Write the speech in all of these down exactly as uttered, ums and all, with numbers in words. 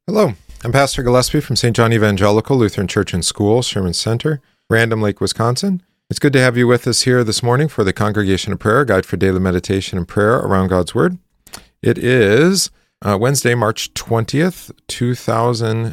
Hello, I'm Pastor Gillespie from Saint John Evangelical Lutheran Church and School, Sherman Center, Random Lake, Wisconsin. It's good to have you with us here this morning for the Congregation of Prayer, Guide for Daily Meditation and Prayer Around God's Word. It is uh, Wednesday, March twentieth, two thousand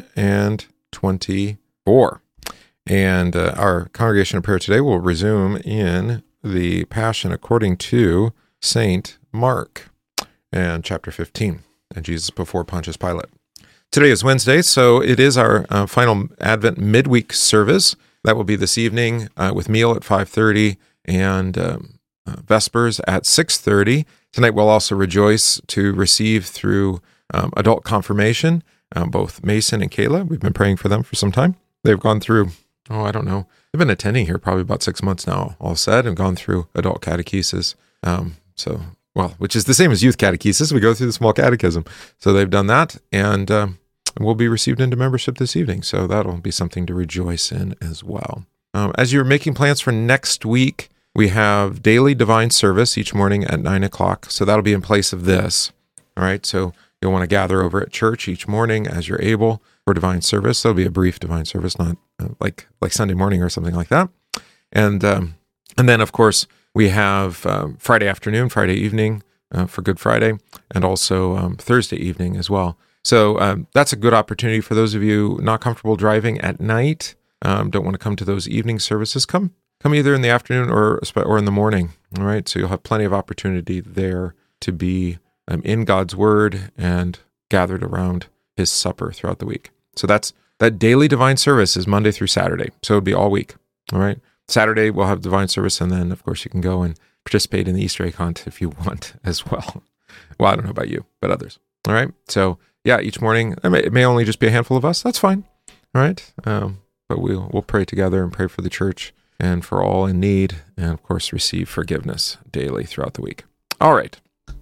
twenty-four. And uh, our Congregation of Prayer today will resume in the Passion according to Saint Mark and chapter fifteen, and Jesus before Pontius Pilate. Today is Wednesday, so it is our uh, final Advent midweek service. That will be this evening uh, with meal at five thirty and um, uh, Vespers at six thirty. Tonight we'll also rejoice to receive through um, adult confirmation, um, both Mason and Kayla. We've been praying for them for some time. They've gone through, oh, I don't know, they've been attending here probably about six months now, all said, and gone through adult catechesis. Um, so... Well, which is the same as youth catechesis. We go through the small catechism. So they've done that, and um, will be received into membership this evening. So that'll be something to rejoice in as well. Um, as you're making plans for next week, we have daily divine service each morning at nine o'clock. So that'll be in place of this. All right, so you'll want to gather over at church each morning as you're able for divine service. There'll be a brief divine service, not uh, like like Sunday morning or something like that. And um, and then, of course, we have um, Friday afternoon, Friday evening uh, for Good Friday, and also um, Thursday evening as well. So um, that's a good opportunity for those of you not comfortable driving at night, um, don't want to come to those evening services. Come come either in the afternoon or or in the morning, all right? So you'll have plenty of opportunity there to be um, in God's Word and gathered around His supper throughout the week. So that's that daily divine service is Monday through Saturday, so it'll be all week, all right? Saturday, we'll have divine service, and then, of course, you can go and participate in the Easter egg hunt if you want as well. Well, I don't know about you, but others. All right? So, yeah, each morning, it may, it may only just be a handful of us. That's fine. All right? Um, but we'll, we'll pray together and pray for the church and for all in need, and, of course, receive forgiveness daily throughout the week. All right.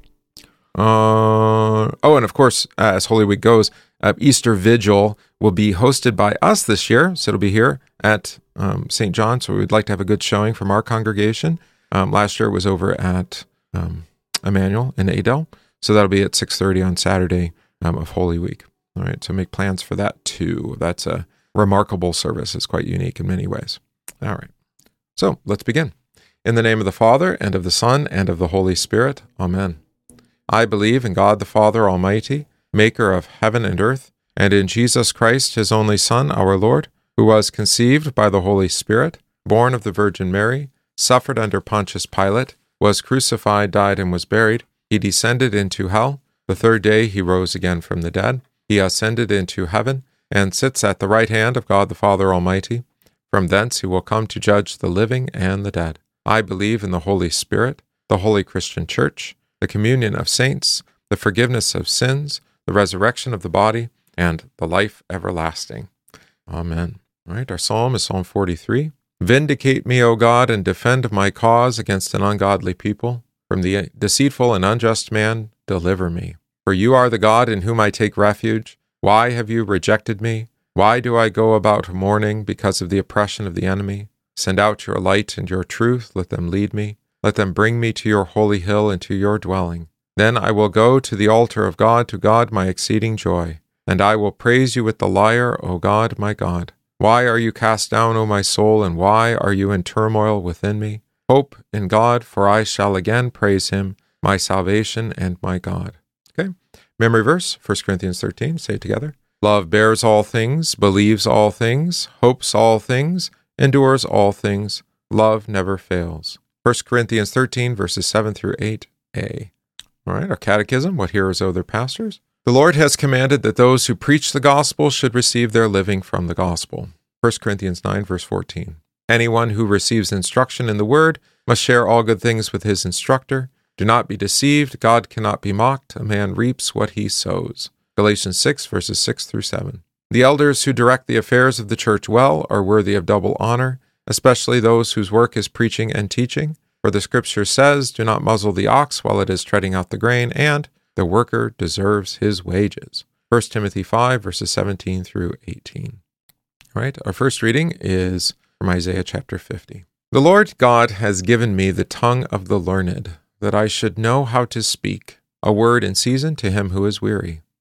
Uh, oh, and, of course, uh, as Holy Week goes, uh, Easter Vigil will be hosted by us this year, so it'll be here at um, Saint John, so we'd like to have a good showing from our congregation. Um, last year it was over at um, Emmanuel in Adel, so that'll be at six thirty on Saturday um, of Holy Week. All right, so make plans for that too. That's a remarkable service. It's quite unique in many ways. All right, so let's begin. In the name of the Father, and of the Son, and of the Holy Spirit. Amen. I believe in God the Father Almighty, maker of heaven and earth, and in Jesus Christ, His only Son, our Lord, who was conceived by the Holy Spirit, born of the Virgin Mary, suffered under Pontius Pilate, was crucified, died, and was buried. He descended into hell. The third day He rose again from the dead. He ascended into heaven, and sits at the right hand of God the Father Almighty. From thence He will come to judge the living and the dead. I believe in the Holy Spirit, the holy Christian Church, the communion of saints, the forgiveness of sins, the resurrection of the body, and the life everlasting. Amen. All right, our psalm is Psalm forty-three. Vindicate me, O God, and defend my cause against an ungodly people. From the deceitful and unjust man, deliver me. For you are the God in whom I take refuge. Why have you rejected me? Why do I go about mourning because of the oppression of the enemy? Send out your light and your truth. Let them lead me. Let them bring me to your holy hill and to your dwelling. Then I will go to the altar of God, to God my exceeding joy. And I will praise you with the lyre, O God, my God. Why are you cast down, O my soul, and why are you in turmoil within me? Hope in God, for I shall again praise Him, my salvation and my God. Okay, memory verse, First Corinthians thirteen, say it together. Love bears all things, believes all things, hopes all things, endures all things. Love never fails. First Corinthians thirteen, verses seven through eight a. All right, our catechism, what hearers owe their pastors. The Lord has commanded that those who preach the gospel should receive their living from the gospel. First Corinthians nine, verse fourteen. Anyone who receives instruction in the word must share all good things with his instructor. Do not be deceived. God cannot be mocked. A man reaps what he sows. Galatians six, verses six through seven. The elders who direct the affairs of the church well are worthy of double honor, especially those whose work is preaching and teaching. For the Scripture says, do not muzzle the ox while it is treading out the grain, and the worker deserves his wages. First Timothy five, verses seventeen through eighteen. All right, our first reading is from Isaiah chapter fifty. The Lord God has given me the tongue of the learned, that I should know how to speak a word in season to him who is weary.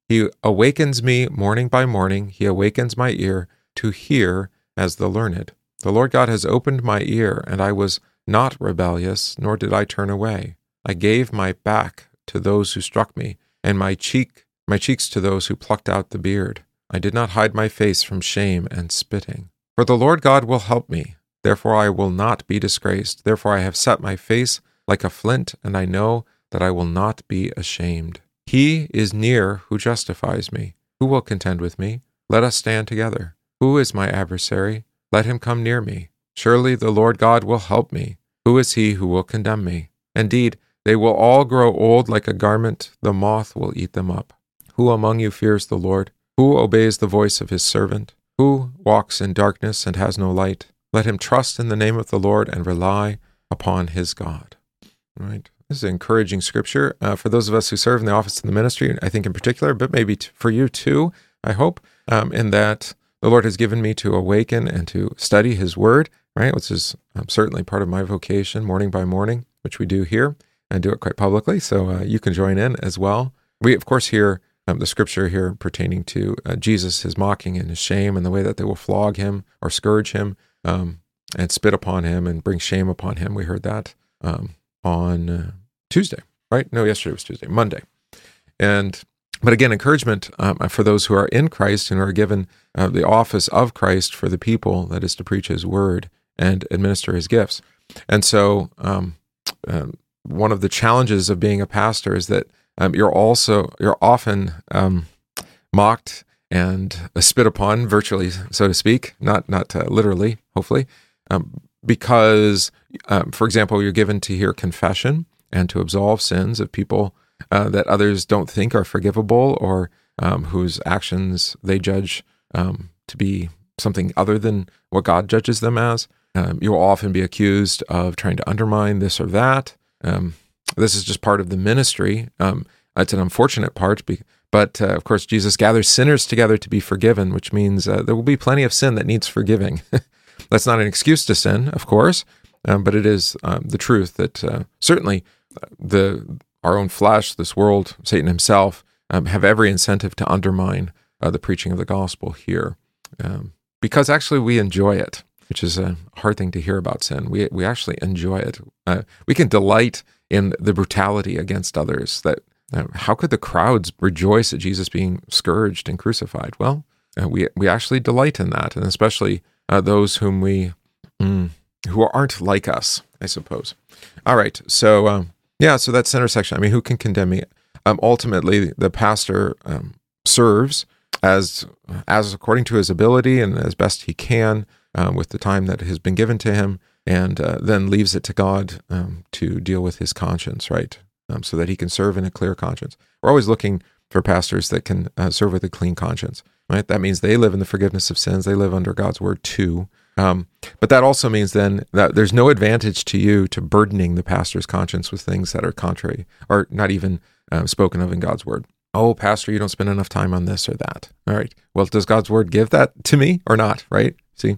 He awakens me morning by morning. He awakens my ear to hear as the learned. The Lord God has opened my ear, and I was not rebellious, nor did I turn away. I gave my back to those who struck me, and my cheek, my cheeks to those who plucked out the beard. I did not hide my face from shame and spitting. For the Lord God will help me. Therefore I will not be disgraced. Therefore I have set my face like a flint, and I know that I will not be ashamed. He is near who justifies me. Who will contend with me? Let us stand together. Who is my adversary? Let him come near me. Surely the Lord God will help me. Who is he who will condemn me? Indeed, they will all grow old like a garment. The moth will eat them up. Who among you fears the Lord? Who obeys the voice of his servant? Who walks in darkness and has no light? Let him trust in the name of the Lord and rely upon his God. All right. This is encouraging scripture uh, for those of us who serve in the office of the ministry, I think in particular, but maybe t- for you too, I hope, um, in that the Lord has given me to awaken and to study his word, right, which is um, certainly part of my vocation, morning by morning, which we do here, and do it quite publicly, so uh, you can join in as well. We, of course, hear um, the scripture here pertaining to uh, Jesus, his mocking and his shame, and the way that they will flog him or scourge him um, and spit upon him and bring shame upon him. We heard that um, on uh, Tuesday, right? No, yesterday was Tuesday, Monday. And But again, encouragement um, for those who are in Christ and are given uh, the office of Christ for the people, that is to preach his word and administer his gifts. And so um, um, one of the challenges of being a pastor is that um, you're also, you're often um, mocked and uh, spit upon, virtually, so to speak, not not uh, literally, hopefully, um, because, um, for example, you're given to hear confession and to absolve sins of people uh, that others don't think are forgivable, or um, whose actions they judge um, to be something other than what God judges them as. Um, you'll often be accused of trying to undermine this or that. Um, this is just part of the ministry. Um, it's an unfortunate part, but uh, of course, Jesus gathers sinners together to be forgiven, which means uh, there will be plenty of sin that needs forgiving. That's not an excuse to sin, of course, um, but it is um, the truth that uh, certainly the our own flesh, this world, Satan himself, um, have every incentive to undermine uh, the preaching of the gospel here, um, because actually we enjoy it, which is a hard thing to hear about sin. We we actually enjoy it. Uh, we can delight in the brutality against others. That uh, how could the crowds rejoice at Jesus being scourged and crucified? Well, uh, we we actually delight in that, and especially uh, those whom we mm, who aren't like us, I suppose. All right, so um, yeah, so that center section. I mean, who can condemn me? Um, ultimately, the pastor um, serves as as according to his ability and as best he can uh, with the time that has been given to him, and uh, then leaves it to God um, to deal with his conscience, right? Um, so that he can serve in a clear conscience. We're always looking for pastors that can uh, serve with a clean conscience, right? That means they live in the forgiveness of sins. They live under God's word too. Um, but that also means then that there's no advantage to you to burdening the pastor's conscience with things that are contrary or not even uh, spoken of in God's word. Oh, pastor, you don't spend enough time on this or that. All right. Well, does God's word give that to me or not? Right? See?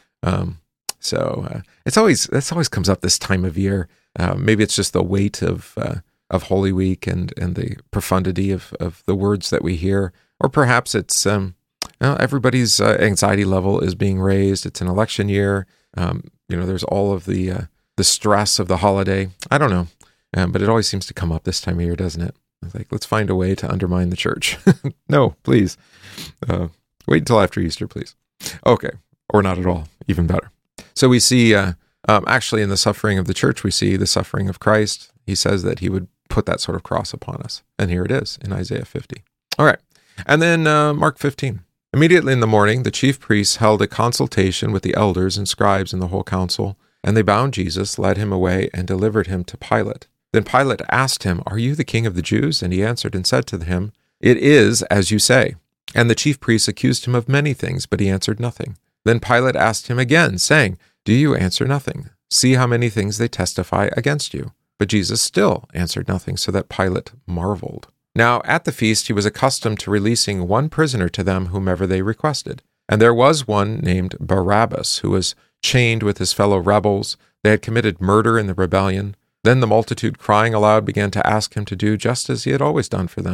Um, so uh, it's always, this always comes up this time of year. Uh, maybe it's just the weight of uh, of Holy Week and, and the profundity of, of the words that we hear. Or perhaps it's um, well, everybody's uh, anxiety level is being raised. It's an election year. Um, you know, there's all of the uh, the stress of the holiday. I don't know. Um, but it always seems to come up this time of year, doesn't it? It's like, let's find a way to undermine the church. No, please. Uh, wait until after Easter, please. Okay. Or not at all. Even better. So we see, uh, um, actually in the suffering of the church, we see the suffering of Christ. He says that he would put that sort of cross upon us. And here it is in Isaiah fifty. All right. And then uh, Mark fifteen. Immediately in the morning, the chief priests held a consultation with the elders and scribes and the whole council, and they bound Jesus, led him away, and delivered him to Pilate. Then Pilate asked him, "Are you the king of the Jews?" And he answered and said to him, "It is as you say." And the chief priests accused him of many things, but he answered nothing. Then Pilate asked him again, saying, "Do you answer nothing? See how many things they testify against you." But Jesus still answered nothing, so that Pilate marveled. Now at the feast he was accustomed to releasing one prisoner to them whomever they requested. And there was one named Barabbas, who was chained with his fellow rebels. They had committed murder in the rebellion. Then the multitude, crying aloud, began to ask him to do just as he had always done for them.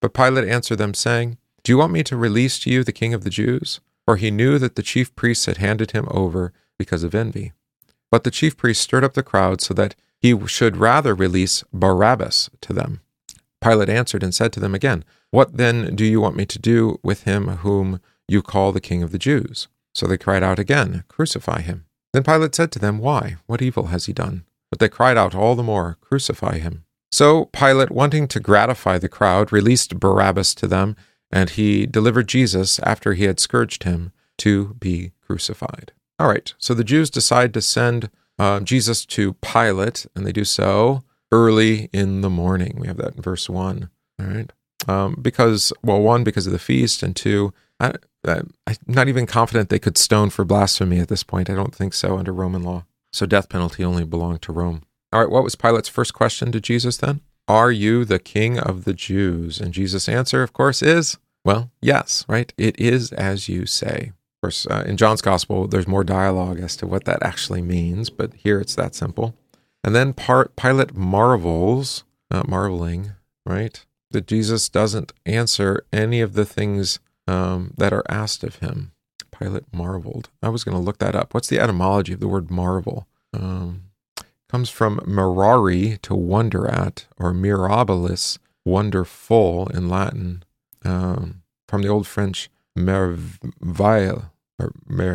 But Pilate answered them, saying, Do you want me to release to you the king of the Jews? For he knew that the chief priests had handed him over because of envy. But the chief priests stirred up the crowd so that he should rather release Barabbas to them. Pilate answered and said to them again, What then do you want me to do with him whom you call the king of the Jews? So they cried out again, Crucify him. Then Pilate said to them, Why? What evil has he done? But they cried out all the more, Crucify him. So Pilate, wanting to gratify the crowd, released Barabbas to them, and he delivered Jesus, after he had scourged him, to be crucified. All right, so the Jews decide to send uh, Jesus to Pilate, and they do so early in the morning. We have that in verse one, all right? Um, because, well, one, because of the feast, and two, I, I, I'm not even confident they could stone for blasphemy at this point. I don't think so under Roman law. So death penalty only belonged to Rome. All right, what was Pilate's first question to Jesus then? Are you the king of the Jews? And Jesus' answer, of course, is, well, yes, right? It is as you say. Of course, uh, in John's gospel, there's more dialogue as to what that actually means, but here it's that simple. And then part, Pilate marvels, not marveling, right, that Jesus doesn't answer any of the things um, that are asked of him. Pilate marveled. I was going to look that up. What's the etymology of the word marvel? Um, comes from mirari, to wonder at, or mirabilis, wonderful in Latin, um, from the Old French merveille, or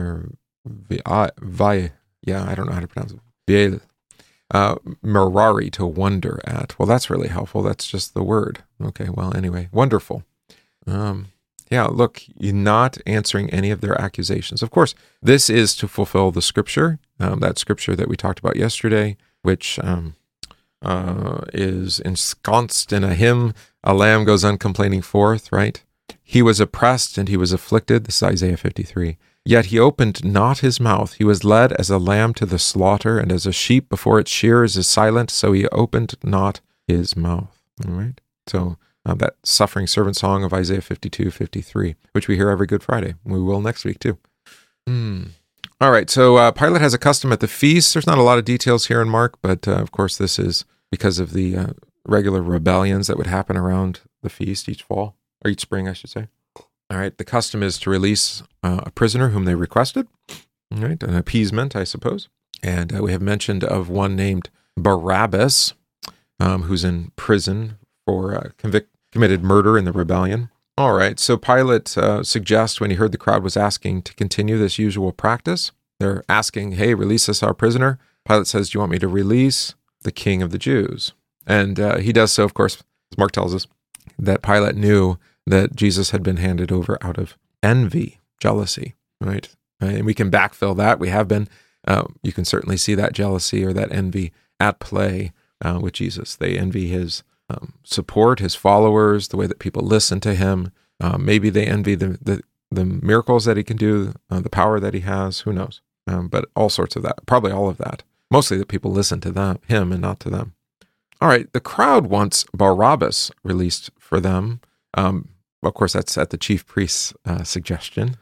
merveille, yeah, I don't know how to pronounce it, Veille. Uh, mirari, to wonder at. Well, that's really helpful. That's just the word. Okay, well, anyway, wonderful. Um, yeah, look, you're not answering any of their accusations. Of course, this is to fulfill the scripture, um, that scripture that we talked about yesterday, which um, uh, is ensconced in a hymn, a lamb goes uncomplaining forth, right? He was oppressed and he was afflicted. This is Isaiah fifty-three. Yet he opened not his mouth. He was led as a lamb to the slaughter, and as a sheep before its shearers is silent, so he opened not his mouth. All right? So uh, that suffering servant song of Isaiah fifty-two, fifty-three, which we hear every Good Friday. We will next week too. Hmm. All right, so uh, Pilate has a custom at the feast. There's not a lot of details here in Mark, but uh, of course this is because of the uh, regular rebellions that would happen around the feast each fall, or each spring, I should say. All right, the custom is to release uh, a prisoner whom they requested, all right, an appeasement, I suppose. And uh, we have mentioned of one named Barabbas, um, who's in prison for uh, convict, committed murder in the rebellion. All right, so Pilate uh, suggests, when he heard the crowd was asking to continue this usual practice, they're asking, hey, release us our prisoner. Pilate says, do you want me to release the king of the Jews? And uh, he does so, of course, as Mark tells us, that Pilate knew that Jesus had been handed over out of envy, jealousy, right? And we can backfill that. We have been. Uh, you can certainly see that jealousy or that envy at play uh, with Jesus. They envy his um, support, his followers, the way that people listen to him. Uh, maybe they envy the, the, the miracles that he can do, uh, the power that he has. Who knows? Um, but all sorts of that. Probably all of that. Mostly that people listen to them, him and not to them. All right, the crowd wants Barabbas released for them. Um, of course, that's at the chief priest's uh, suggestion.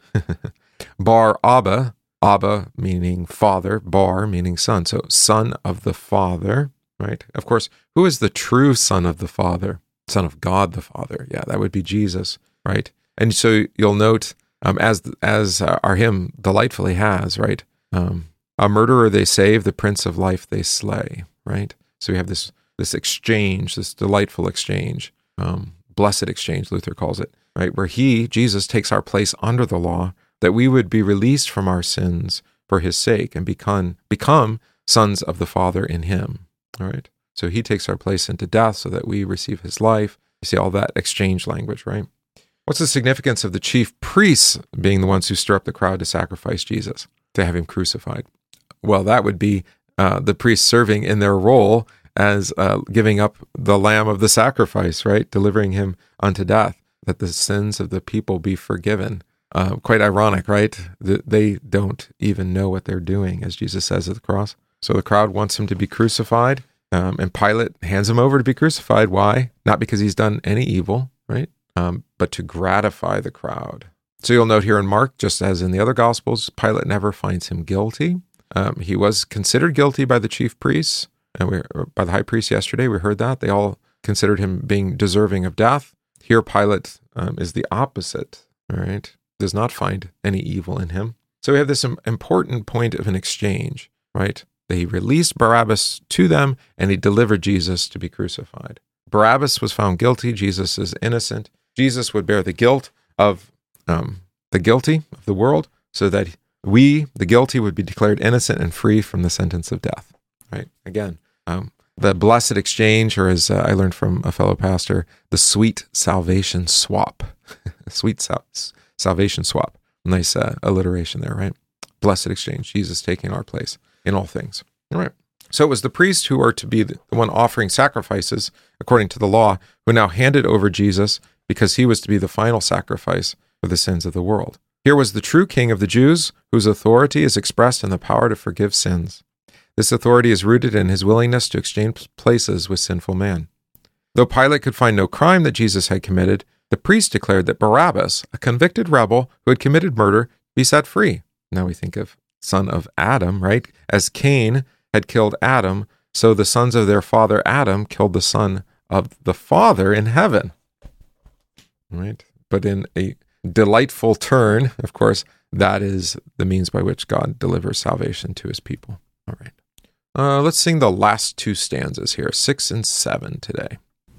Bar Abba, Abba meaning father, Bar meaning son. So son of the Father, right? Of course, who is the true son of the Father? Son of God the Father. Yeah, that would be Jesus, right? And so you'll note, um, as as uh, our hymn delightfully has, right? Um, a murderer they save, the prince of life they slay, right? So we have this this exchange, this delightful exchange, um, blessed exchange, Luther calls it, right? Where he, Jesus, takes our place under the law, that we would be released from our sins for his sake and become, become sons of the Father in him, all right? So he takes our place into death so that we receive his life. You see all that exchange language, right? What's the significance of the chief priests being the ones who stir up the crowd to sacrifice Jesus, to have him crucified? Well, that would be uh, the priests serving in their role as uh, giving up the lamb of the sacrifice, right? Delivering him unto death, that the sins of the people be forgiven. Uh, quite ironic, right? They don't even know what they're doing, as Jesus says at the cross. So the crowd wants him to be crucified, um, and Pilate hands him over to be crucified. Why? Not because he's done any evil, right? Um, but to gratify the crowd. So you'll note here in Mark, just as in the other Gospels, Pilate never finds him guilty. Um, he was considered guilty by the chief priests, and we, by the high priest yesterday, we heard that. They all considered him being deserving of death. Here, Pilate um, is the opposite, all right? Does not find any evil in him. So we have this important point of an exchange, right? That he released Barabbas to them, and he delivered Jesus to be crucified. Barabbas was found guilty. Jesus is innocent. Jesus would bear the guilt of um, the guilty of the world, so that we, the guilty, would be declared innocent and free from the sentence of death, right? Again, um, the blessed exchange, or as uh, I learned from a fellow pastor, the sweet salvation swap. Sweet sal- salvation swap. Nice uh, alliteration there, right? Blessed exchange, Jesus taking our place in all things. All right. So it was the priests who are to be the one offering sacrifices according to the law, who now handed over Jesus because he was to be the final sacrifice for the sins of the world. Here was the true king of the Jews, whose authority is expressed in the power to forgive sins. This authority is rooted in his willingness to exchange places with sinful man. Though Pilate could find no crime that Jesus had committed, the priest declared that Barabbas, a convicted rebel who had committed murder, be set free. Now we think of son of Adam, right? As Cain had killed Adam, so the sons of their father Adam killed the son of the Father in heaven. Right? But in a delightful turn, of course, that is the means by which God delivers salvation to his people. All right. Uh, let's sing the last two stanzas here, six and seven today.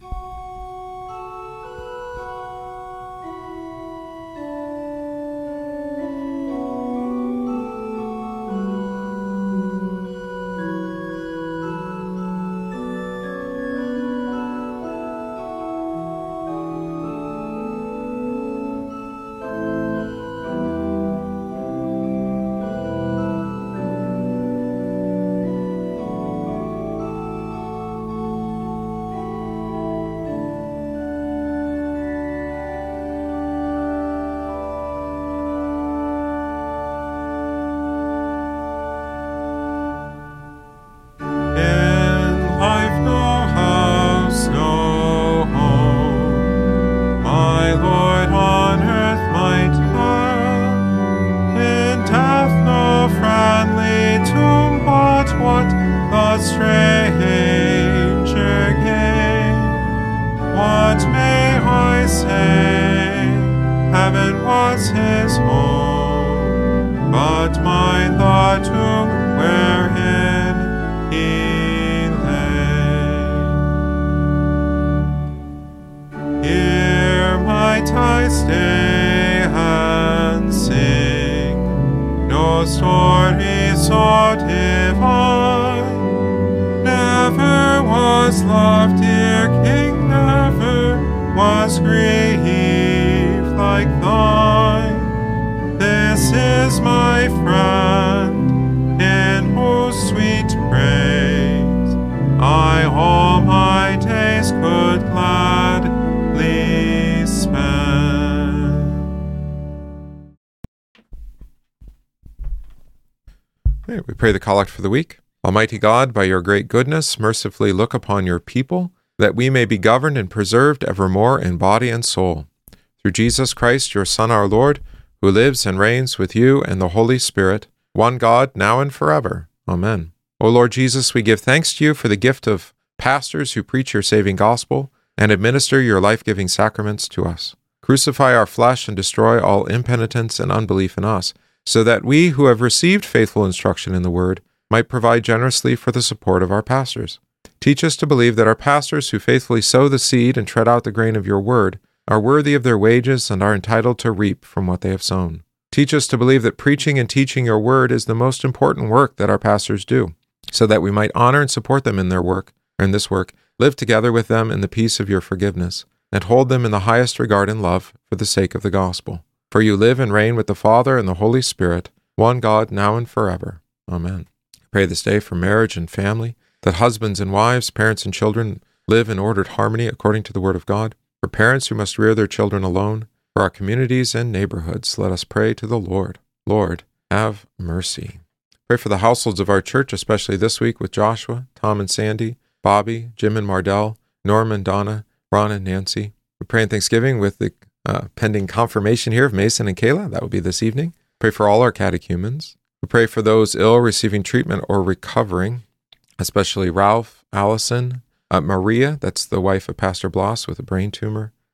We pray the collect for the week. Almighty God, by your great goodness, mercifully look upon your people, that we may be governed and preserved evermore in body and soul. Through Jesus Christ, your Son, our Lord, who lives and reigns with you and the Holy Spirit, one God, now and forever. Amen. O Lord Jesus, we give thanks to you for the gift of pastors who preach your saving gospel and administer your life-giving sacraments to us. Crucify our flesh and destroy all impenitence and unbelief in us, so that we who have received faithful instruction in the Word might provide generously for the support of our pastors. Teach us to believe that our pastors who faithfully sow the seed and tread out the grain of your Word are worthy of their wages and are entitled to reap from what they have sown. Teach us to believe that preaching and teaching your Word is the most important work that our pastors do, so that we might honor and support them in their work, or in this work, live together with them in the peace of your forgiveness, and hold them in the highest regard and love for the sake of the gospel. For you live and reign with the Father and the Holy Spirit, one God, now and forever. Amen. I pray this day for marriage and family, that husbands and wives, parents and children live in ordered harmony according to the Word of God. For parents who must rear their children alone, for our communities and neighborhoods, let us pray to the Lord. Lord, have mercy. Pray for the households of our church, especially this week with Joshua, Tom and Sandy, Bobby, Jim and Mardell, Norm and Donna, Ron and Nancy. We pray in thanksgiving with the Uh, pending confirmation here of Mason and Kayla. That will be this evening. Pray for all our catechumens. We pray for those ill, receiving treatment, or recovering, especially Ralph, Allison, uh, Maria, that's the wife of Pastor Bloss with a brain tumor,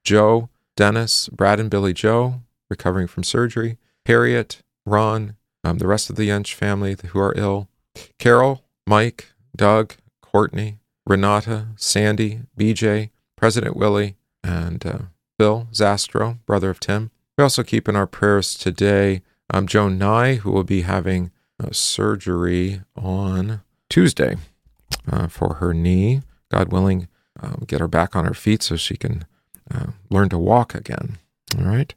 Joe, Dennis, Brad and Billy Joe, recovering from surgery, Harriet, Ron, um, the rest of the Yench family who are ill, Carol, Mike, Doug, Courtney, Renata, Sandy, B J, President Willie, and uh, Bill Zastro, brother of Tim. We also keep in our prayers today um, Joan Nye, who will be having uh, surgery on Tuesday uh, for her knee. God willing, um, get her back on her feet so she can uh, learn to walk again. All right.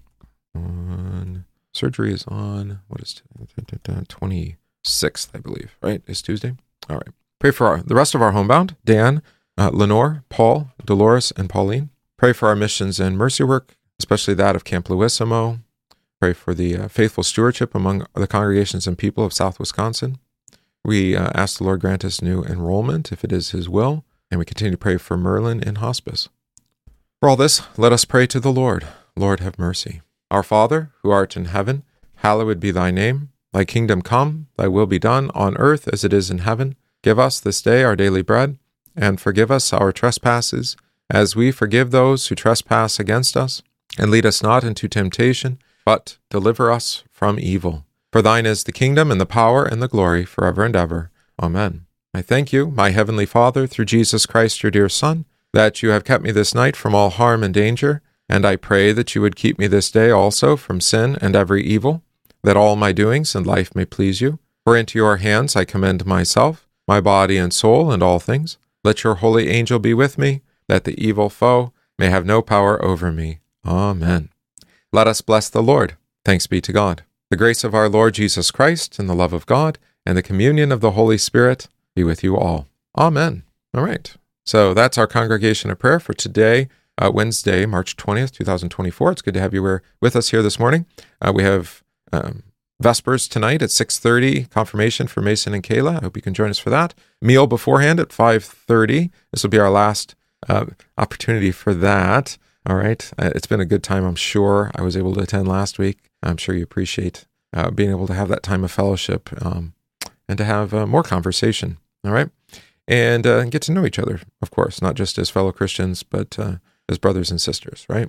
On, surgery is on, what is it? twenty-sixth, I believe, right? Is Tuesday? All right. Pray for our, the rest of our homebound, Dan, uh, Lenore, Paul, Dolores, and Pauline. Pray for our missions and mercy work, especially that of Camp Lewisimo. Pray for the uh, faithful stewardship among the congregations and people of South Wisconsin. We uh, ask the Lord grant us new enrollment, if it is His will, and we continue to pray for Merlin in hospice. For all this, let us pray to the Lord. Lord, have mercy. Our Father, who art in heaven, hallowed be thy name. Thy kingdom come, thy will be done, on earth as it is in heaven. Give us this day our daily bread, and forgive us our trespasses, as we forgive those who trespass against us. And lead us not into temptation, but deliver us from evil. For thine is the kingdom, and the power, and the glory, forever and ever. Amen. I thank you, my heavenly Father, through Jesus Christ, your dear Son, that you have kept me this night from all harm and danger, and I pray that you would keep me this day also from sin and every evil, that all my doings and life may please you. For into your hands I commend myself, my body and soul, and all things. Let your holy angel be with me, that the evil foe may have no power over me. Amen. Let us bless the Lord. Thanks be to God. The grace of our Lord Jesus Christ, and the love of God, and the communion of the Holy Spirit be with you all. Amen. All right. So that's our congregation of prayer for today, uh, Wednesday, March twentieth, twenty twenty-four. It's good to have you with us here this morning. Uh, we have um, Vespers tonight at six thirty, confirmation for Mason and Kayla. I hope you can join us for that. Meal beforehand at five thirty. This will be our last uh, opportunity for that. All right. Uh, it's been a good time, I'm sure. I was able to attend last week. I'm sure you appreciate uh, being able to have that time of fellowship um, and to have uh, more conversation. All right. And uh, get to know each other, of course, not just as fellow Christians, but uh, as brothers and sisters, right?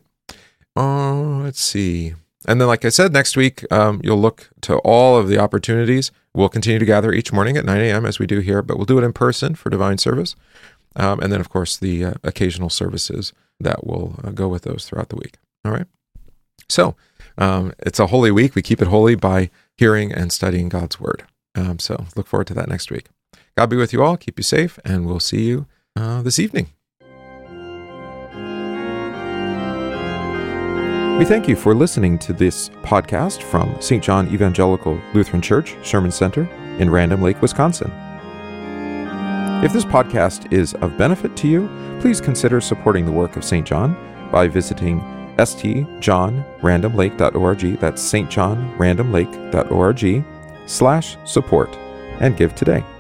Oh, let's see. And then, like I said, next week, um, you'll look to all of the opportunities. We'll continue to gather each morning at nine a.m. as we do here, but we'll do it in person for divine service. Um, and then, of course, the uh, occasional services that will uh, go with those throughout the week. All right? So, um, it's a holy week. We keep it holy by hearing and studying God's Word. Um, so, look forward to that next week. God be with you all. Keep you safe, and we'll see you uh, this evening. We thank you for listening to this podcast from Saint John Evangelical Lutheran Church, Sherman Center in Random Lake, Wisconsin. If this podcast is of benefit to you, please consider supporting the work of Saint John by visiting s t john random lake dot org. That's s t john random lake dot org slash support, and give today.